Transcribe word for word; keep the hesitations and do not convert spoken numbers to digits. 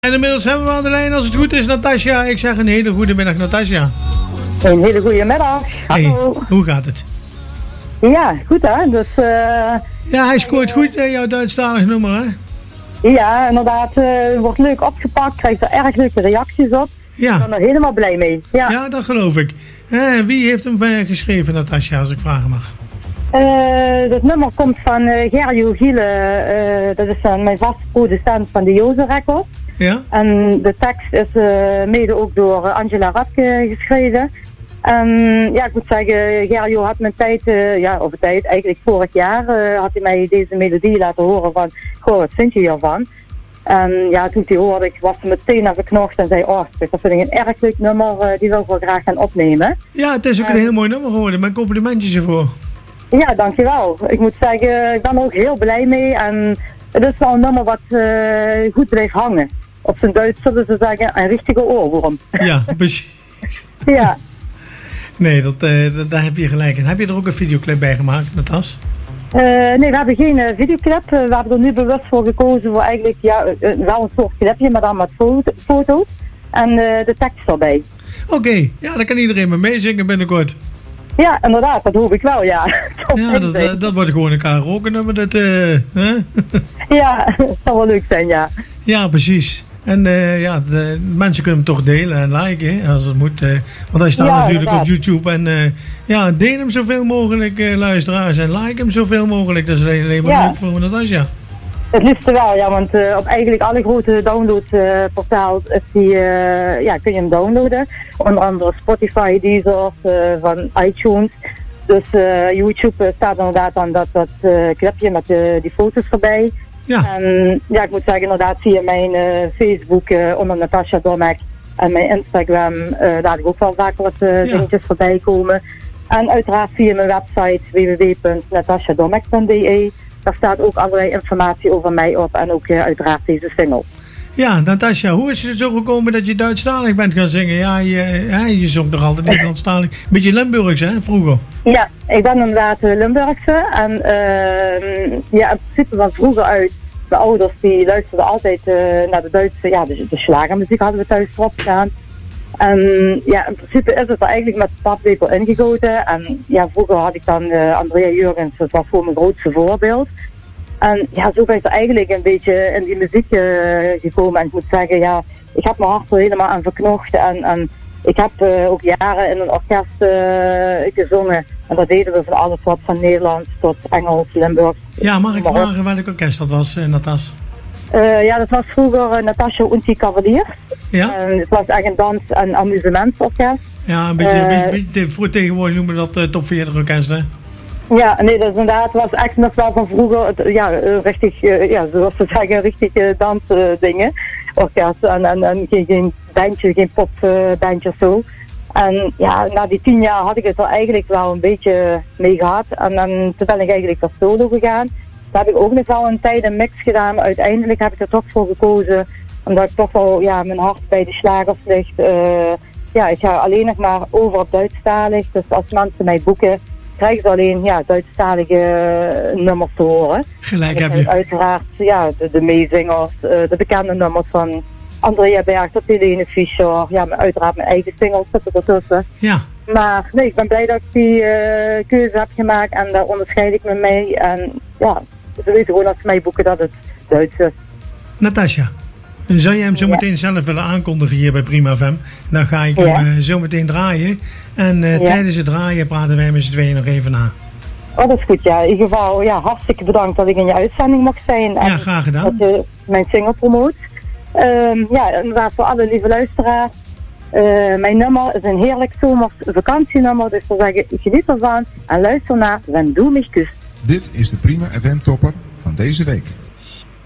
En inmiddels hebben we aan de lijn, als het goed is, Natasja. Ik zeg een hele goede middag, Natasja. Een hele goede middag. Hallo. Hey, hoe gaat het? Ja, goed hè. Dus, uh, ja, hij scoort goed, hè, jouw Duitsstalig nummer, hè? Ja, inderdaad. Uh, wordt leuk opgepakt, krijgt er erg leuke reacties op. Ja. Ik ben er helemaal blij mee. Ja, ja dat geloof ik. Uh, wie heeft hem uh, geschreven, Natasja, als ik vragen mag? Uh, dat nummer komt van uh, Gerjo Giele. Uh, dat is uh, mijn vaste producent van de Joze Records. Ja? En de tekst is uh, mede ook door uh, Angela Radke geschreven. En ja, ik moet zeggen, Gerjo had mijn tijd, uh, ja, over tijd, eigenlijk vorig jaar, uh, had hij mij deze melodie laten horen van, goh, wat vind je hiervan? En ja, toen ik die hoorde, ik was er meteen aan verknocht en zei, oh, dat vind ik een erg leuk nummer, uh, die wil ik wel graag gaan opnemen. Ja, het is ook en, een heel mooi nummer geworden, mijn complimentjes ervoor. Ja, dankjewel. Ik moet zeggen, ik ben er ook heel blij mee en het is wel een nummer wat uh, goed blijft hangen. Op zijn Duits zullen ze zeggen, een richtige oorworm. Ja, precies. Ja. Nee, dat, uh, dat, daar heb je gelijk in. Heb je er ook een videoclip bij gemaakt, Natas? Uh, nee, we hebben geen uh, videoclip. Uh, we hebben er nu bewust voor gekozen voor eigenlijk ja, uh, wel een soort clipje, maar dan met foto, foto's en uh, de tekst erbij. Oké, okay. Ja, dan kan iedereen maar meezingen binnenkort. Ja, inderdaad, dat hoop ik wel, ja. Ja, dat, dat, dat wordt gewoon een karaoke nummer. Dat, uh, huh? Ja, dat zou wel leuk zijn, ja. Ja, precies. En uh, ja, de, mensen kunnen hem toch delen en liken, hè, als het moet. Uh, want hij staat ja, natuurlijk inderdaad op YouTube. En uh, ja, deel hem zoveel mogelijk, uh, luisteraars. En like hem zoveel mogelijk. Dat is alleen maar ja. leuk voor Natasja. Het liefste wel, ja, want uh, op eigenlijk alle grote downloadportaals uh, uh, ja, kun je hem downloaden. Onder andere Spotify, Deezer, uh, van iTunes. Dus uh, YouTube uh, staat inderdaad dan dat, dat uh, clipje met uh, die foto's erbij. Ja. En ja, ik moet zeggen, inderdaad zie je mijn uh, Facebook uh, onder Natasja Domek en mijn Instagram, uh, daar heb ik ook wel vaak wat uh, ja. dingetjes voorbij komen. En uiteraard zie je mijn website w w w punt natasja domek punt d e. Daar staat ook allerlei informatie over mij op en ook uh, uiteraard deze single. Ja, Natasja, hoe is het zo gekomen dat je Duitsstalig bent gaan zingen? Ja, je, ja, je zongt nog altijd Nederlandstalig. Beetje Limburgs, hè, vroeger? Ja, ik ben inderdaad uh, Limburgse. En uh, ja, in principe van vroeger uit, mijn ouders die luisterden altijd uh, naar de Duitse, ja, de, de slagermuziek hadden we thuis erop staan. En ja, in principe is het er eigenlijk met paplepel ingegoten. En ja, vroeger had ik dan uh, Andrea Jurgens, dat was voor mijn grootste voorbeeld. En ja, zo ben ik er eigenlijk een beetje in die muziek uh, gekomen. En ik moet zeggen, ja, ik heb mijn hart er helemaal aan verknocht. En, en ik heb uh, ook jaren in een orkest uh, gezongen. En dat deden we van alles wat, van Nederlands tot Engels, Limburgs. Ja, mag ik vragen welk orkest dat was, uh, Natas? Uh, ja, dat was vroeger uh, Natasja und die Cavaliers. Ja? Uh, het was echt een dans- en amusementsorkest. Ja, een beetje, uh, beetje, beetje voor tegenwoordig noemen we dat uh, top veertig orkest, hè? Ja, nee, dat is inderdaad, was echt nog wel van vroeger, ja, richtig, ja, zoals ze zeggen, richtig uh, dansdingen, uh, orkest en, en, en geen, geen bandje, geen popbandje uh, of zo. En ja, na die tien jaar had ik het er eigenlijk wel een beetje mee gehad en dan toen ben ik eigenlijk voor solo gegaan. Daar heb ik ook nog wel een tijd een mix gedaan, maar uiteindelijk heb ik er toch voor gekozen, omdat ik toch wel, ja, mijn hart bij de slagers ligt. Uh, ja, ik ga alleen nog maar over op Duitsstalig, dus als mensen mij boeken, krijgen ze alleen ja, Duitsstalige nummers te horen. Gelijk heb je. Uiteraard ja, de, de meezingers, uh, de bekende nummers van Andrea Berg, tot Helene Fischer. Ja, uiteraard mijn eigen singles zitten ertussen. Ja. Maar nee, ik ben blij dat ik die uh, keuze heb gemaakt en daar onderscheid ik me mee. En ja, ze weten gewoon als ze mij boeken dat het Duits is. Natasja, zou je hem zo meteen ja. zelf willen aankondigen hier bij Prima F M? Dan ga ik ja. hem uh, zo meteen draaien. En uh, ja. tijdens het draaien praten wij met z'n tweeën nog even na. Oh, dat is goed, ja. In ieder geval, ja, hartstikke bedankt dat ik in je uitzending mocht zijn. En ja, graag gedaan. Dat je mijn single promoot. Um, ja, inderdaad, voor alle lieve luisteraars. Uh, mijn nummer is een heerlijk zomers vakantienummer. Dus we zeggen, geniet ervan en luister naar Wenn du mich küsst. Dit is de Prima F M topper van deze week.